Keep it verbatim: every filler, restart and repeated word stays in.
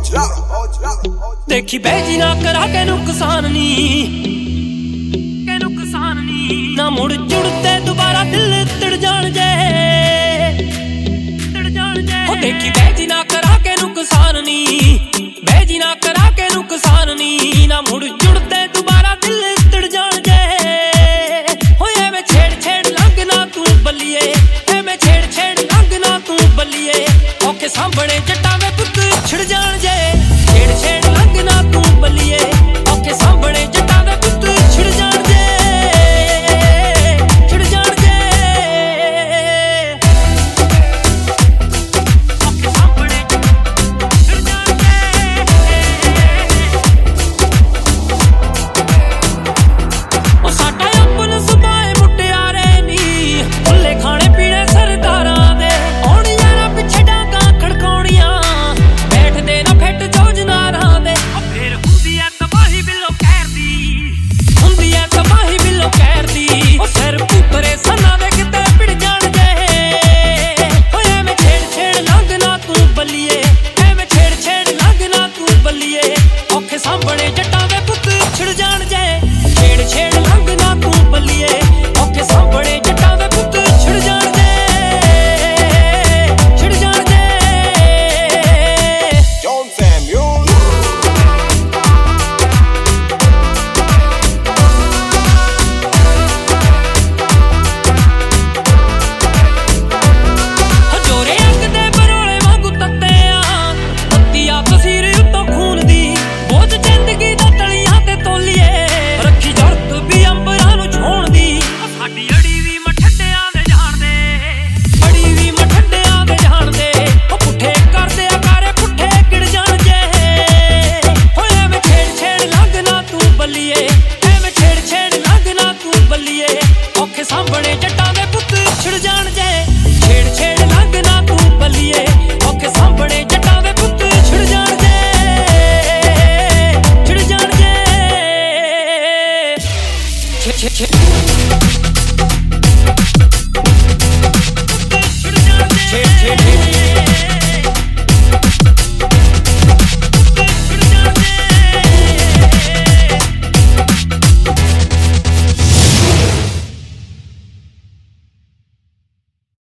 देखी बैजी ना करा के नुकसान नी के नुकसान नी ना मुड़ जुड़ते दोबारा दिल तिड़ जान जे तिड़ जान जे ओ देखी बैजी ना करा के नुकसान नी बैजी ना करा के नुकसान नी ना मुड़ जुड़ते दोबारा दिल तिड़ जान जे होए मैं छेड़ छेड़ लंग ना तू बलिए है मैं छेड़ छेड़ लंग ना तू बलिए ओके सांभणे जट्टां में पुत छिड़ जान जे छेड़ छेड़ लंग ना तू बलिए ओके सांभणे जट्टां में पुत छिड़ जान जे छिड़ जान जे ओके सांभणे छिड़ जान जे ओ साडा अपन सुभाए मुटियारे नी भुल्ले खाने पीने सरदारां दे आउणी यारा पिछे डांगा खड़काउणियां बैठदे ना फिट जोजनारां दे फिर हुंदी ऐ तबाही बिलो कहर दी हुंदी ऐ तबाही बिलो कहर दी ओ सिर पुतरे सन्ना दे किते पिड़ जाण जे होए मैं छेड़ छेड़ लंघ ना तू बलिए है मैं छेड़ छेड़ लंघ ना तू बलिए औखे सांभणे जट्टां दे पुत छिड़ जाण जे छेड़ छेड़ लंघ ना तू बलिए औखे सांभणे जट्टां दे पुत छिड़ जाण जे छिड़ जाण जे John Samuel. जोरे अंग दे बरोले वांगू तत्ते आ तत्ती आ तसीर उत्तों खून दी बोझ जिंदगी दा तलियां ते तोलिए रखी जरत भी अंबरां नूं छोण दी साडी अड़ी भी मठड्डियां दे जाण दे अड़ी भी मठड्डियां दे जाण दे ओ पुੱਠੇ ਕਰਦੇ ਆ ਕਾਰੇ ਪੁੱਠੇ ਗਿੜ ਜਾਣ ਜੇ ਹੋਏ ਮੈਂ ਛੇੜ ਛੇੜ ਲੰਘ ਨਾ ਤੂੰ ਬਲੀਏ ਐ ਮੈਂ ਛੇੜ ਛੇੜ ਲੰਘ ਨਾ ਤੂੰ ਬਲੀਏ ਔਖੇ ਸਾਂਭਣੇ ਜੱਟਾਂ ਦੇ ਪੁੱਤ ਛਿੜ ਜਾਣ ਜੇ ਛੇੜ ਛੇੜ ਲੰਘ ਨਾ ਤੂੰ ਬਲੀਏ ਔਖੇ ਸਾਂਭਣੇ ਜੱਟਾਂ ਦੇ ਪੁੱਤ ਛਿੜ ਜਾਣ ਜੇ ਛਿੜ ਜਾਣ ਜੇ ਛਿੜ ਛਿੜ